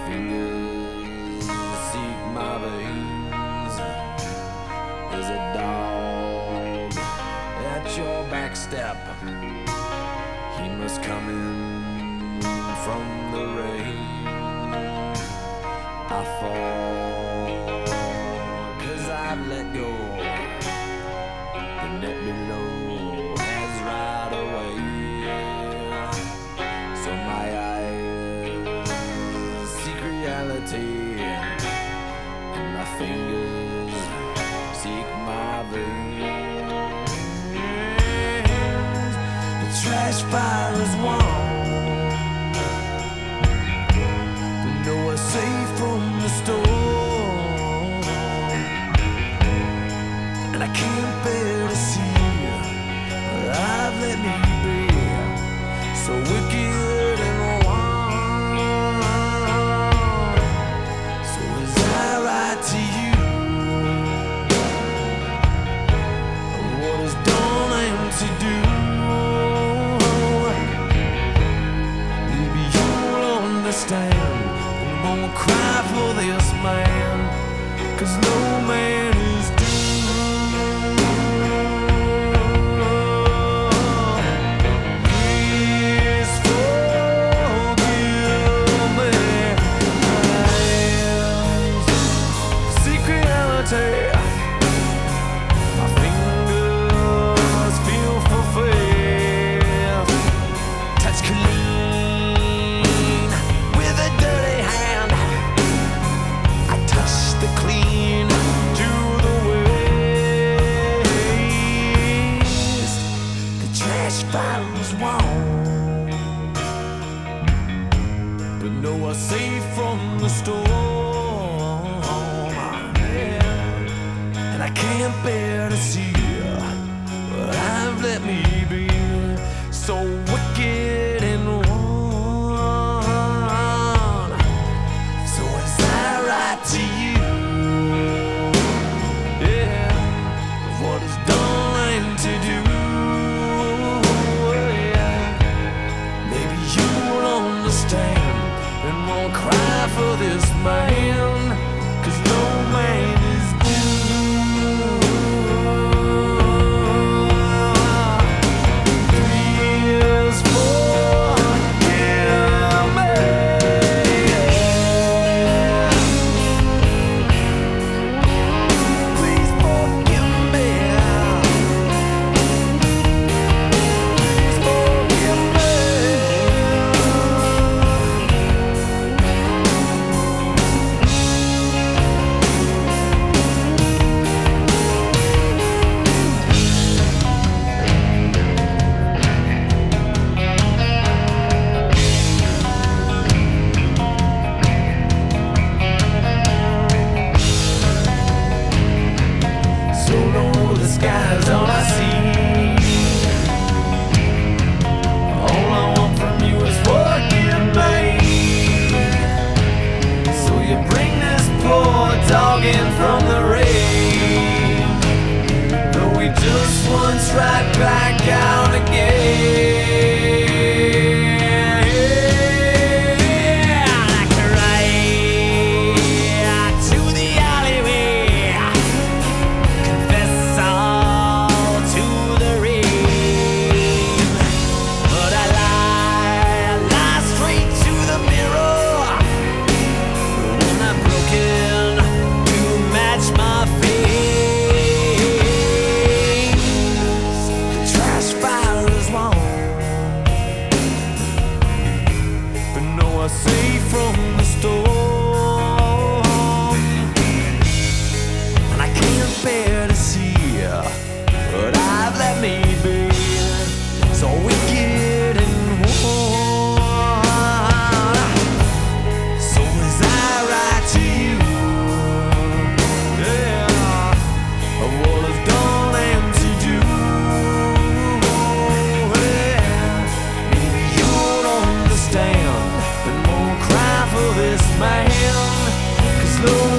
fingers seek my veins. There's a dog at your back step. He must come in from the rain. I fall 'cause I've let go. The net below has right away. So my eyes seek reality, and my fingers seek my veins. The trash fire is warm, but no one's safe from the storm. And I can't bear to see I've let me be so wicked and wrong. So as I write to you what is done and to do, maybe you'll understand and won't cry for this man, 'cause no man is my fingers feel fulfilled. Touch clean with a dirty hand. I touch the clean to the waste. The trash file's warm, but no one's safe from the storm. I can't bear to see what I've let me be, so wicked and wrong. So as I write to you, yeah, what is done and to do, yeah, maybe you'll understand and won't cry for this man, 'cause no man is from the rain, though we just once right back out again. Like a ride to the alleyway, confess all to the rain. But I lie straight to the mirror when I'm broken. My face, the trash fire is warm, but no one's safe from the storm. And I can't bear to see what I've let me be, so wicked and warm. So as I write to you, man, 'cause no